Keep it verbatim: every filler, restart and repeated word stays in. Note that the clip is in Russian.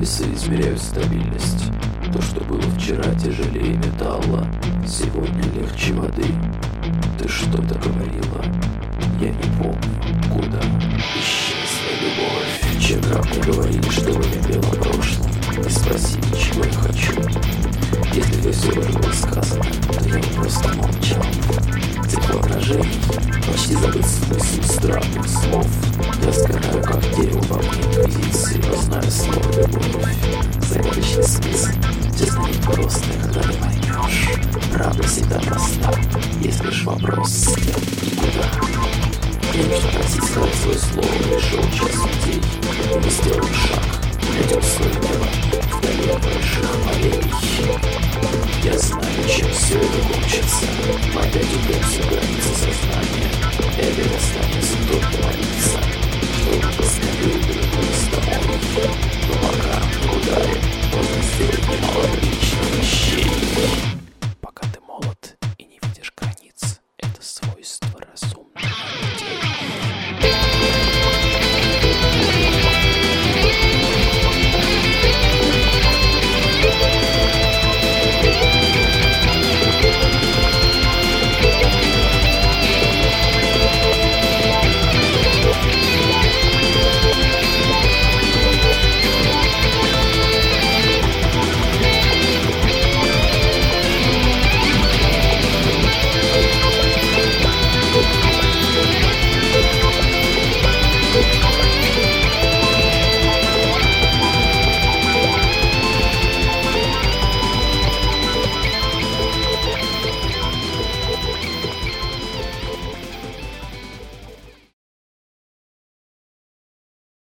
Весы измеряют стабильность. То, что было вчера тяжелее металла, сегодня легче воды. Ты что-то говорила, я не помню, куда исчезла любовь. Вчера мне говорили, что вы не пела о прошлом, и спросили, чего я хочу. Если бы все уже было сказано, то я бы просто молчал. Тепло отражений, почти забыть смысл странных слов. Я сгораю, как дерево во мне инквизиции, но знаю слово любовь. Загадочный смысл, честно, не просто, когда ты поймешь. Правда всегда проста, есть лишь вопрос никуда. Я не просить сказать свое слово, пришел час людей, и мы сделаем шаг, найдем свое дело вдали от больших полей. Я знаю, чем все это кончится. Мы опять упремся в границы сознания. И опять останется только молиться, чтобы поскорее вернулись домой. Но пока ударим, можно сделать